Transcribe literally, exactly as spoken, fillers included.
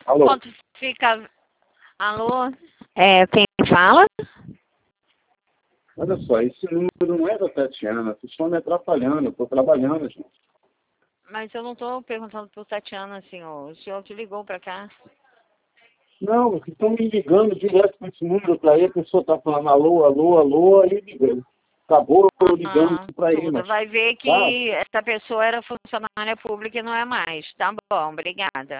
Alô? Quanto fica... Alô? É, quem fala? Olha só, esse número não é da Tatiana. Vocês estão me atrapalhando. Eu estou trabalhando, gente. Mas eu não estou perguntando por Tatiana, senhor. O senhor que ligou para cá. Não, vocês estão me ligando direto com esse número para aí. A pessoa está falando alô, alô, alô, aí ligando. Acabou eu ligando Ah, para ele, tudo. mas... Vai ver Tá? que essa pessoa era funcionária pública e não é mais. Tá bom, obrigada.